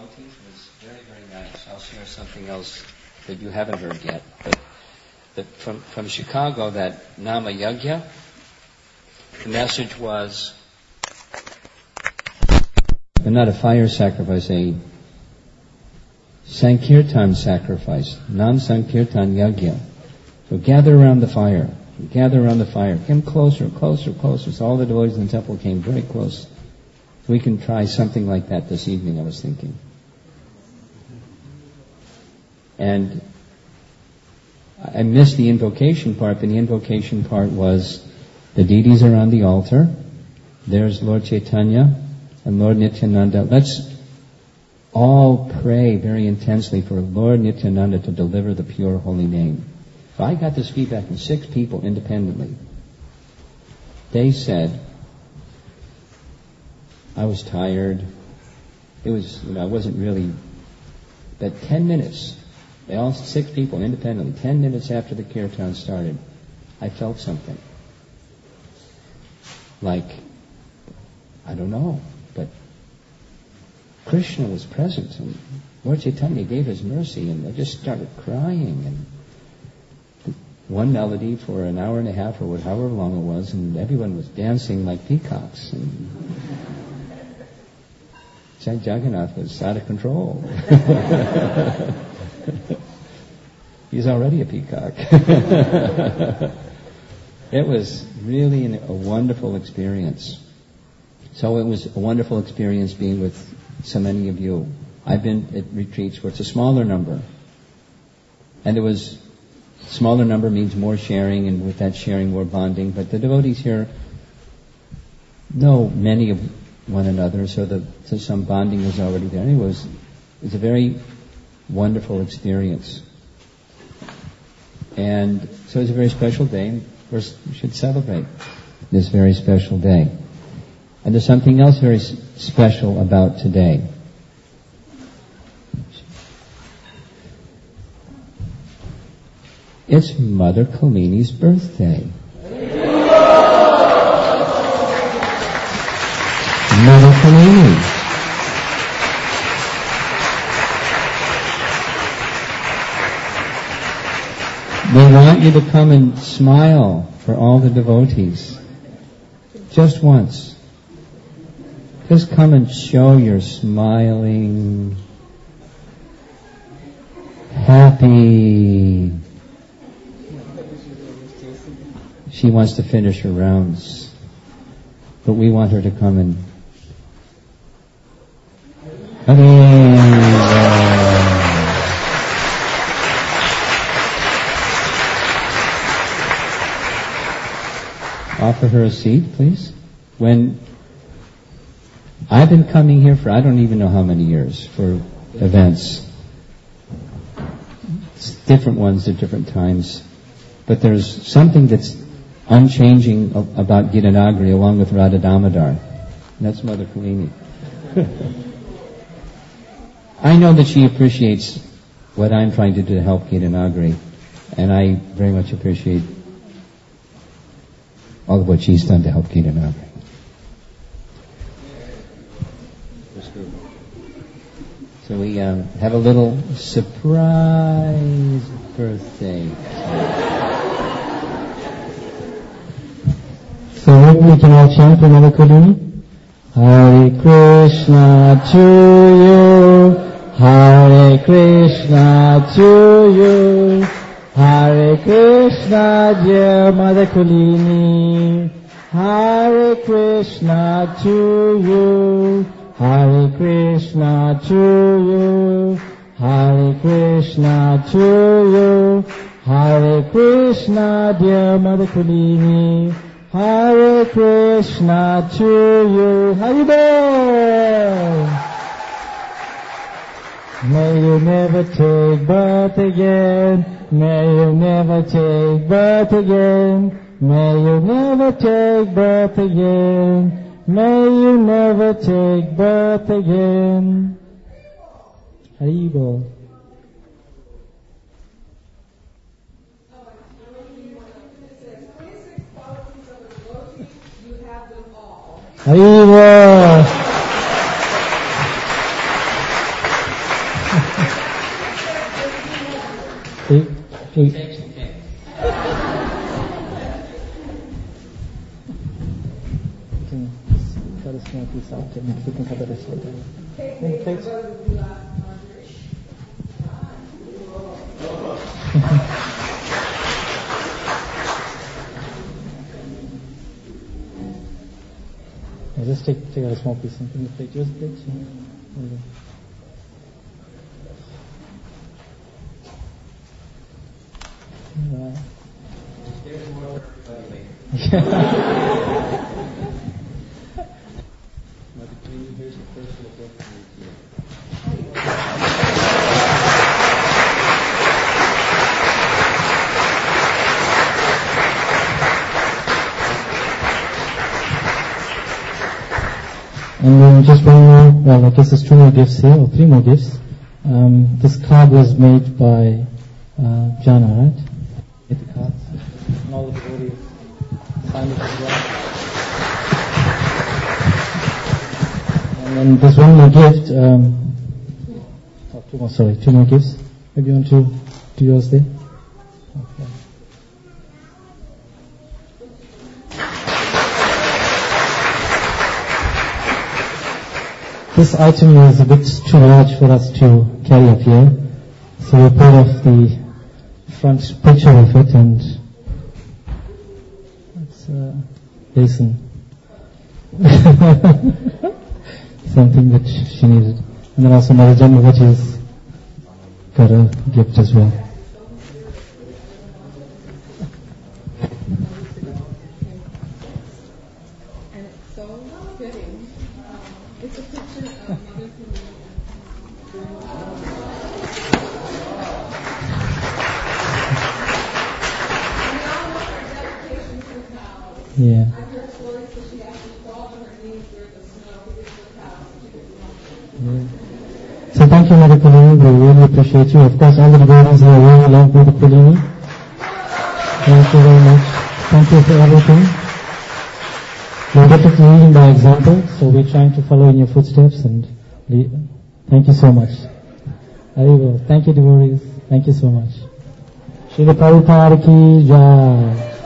devotees was very, very nice. I'll share something else that you haven't heard yet. But from Chicago, that Nama Yagya, the message was not a fire sacrifice, a Sankirtan sacrifice, non-Sankirtan Yagya. So gather around the fire. Gather around the fire. Come closer, closer, closer. So all the devotees in the temple came very close. We can try something like that this evening, I was thinking. And I missed the invocation part, but the invocation part was the deities are on the altar. There's Lord Chaitanya and Lord Nityananda. Let's all pray very intensely for Lord Nityananda to deliver the pure holy name. So I got this feedback from 6 people independently. They said, I was tired. It was, I wasn't really, but 10 minutes, they all 6 people independently, 10 minutes after the kirtan started, I felt something. Like, I don't know, but Krishna was present, and Lord Chaitanya gave his mercy, and I just started crying, and one melody for an hour and a half, or however long it was, and everyone was dancing like peacocks, and Jagannath was out of control. He's already a peacock. It was really a wonderful experience. So it was a wonderful experience being with so many of you. I've been at retreats where it's a smaller number. And there was, smaller number means more sharing, and with that sharing more bonding. But the devotees here know many of one another, so some bonding was already there. Anyway, it was a very wonderful experience. And so it's a very special day, and of course we should celebrate this very special day. And there's something else very special about today. It's Mother Kalini's birthday. Mother Kalini. We want you to come and smile for all the devotees. Just once. Just come and show you're smiling, happy. She wants to finish her rounds, but we want her to come and offer her a seat, please. When I've been coming here for I don't even know how many years for events. It's different ones at different times. But there's something that's unchanging about Gitanagari along with Radha Damodar. And that's Mother Kalini. I know that she appreciates what I'm trying to do to help Gitanagari. And I very much appreciate all of what she's done to help Gitanagari. So we have a little surprise birthday. So we can all chant for Mother Kalini. Hare Krishna to you, Hare Krishna to you, Hare Krishna dear Mother Kalini, Hare Krishna to you, Hare Krishna to you, Hare Krishna to you, Hare Krishna dear Mother Kalini, Hare Krishna to you. Haribol! May you never take birth again. May you never take birth again. May you never take birth again. May you never take birth again. Haribol. Haribol. You can just cut a small piece out and we can cut the rest later. Any plates? Just take out a small piece and put in the plate. Yours plate? There you go. Right. There's more for everybody later. Here's the first little gift from you. And then just one more, well, I guess there's 2 more gifts here, or 3 more gifts. This card was made by Jana, right? Get the cards. And all the devotees signed it as well. And then there's one more gift. 2 more gifts. Maybe you want to do yours there? Okay. This item is a bit too large for us to carry up here, so we pulled off the front picture of it, and it's Jason. Something that she needed. And then also Mother Janmavati's got a gift as well. And it's so fitting. It's a picture of Mother Yeah. So thank you, Mother Kulini. We really appreciate you. Of course, all the devotees here really love Mother Kulini. Thank you very much. Thank you for everything. We're definitely leading by example, so we're trying to follow in your footsteps, and thank you so much. Thank you, devotees. Thank you so much. Srila Prabhupada ki jai.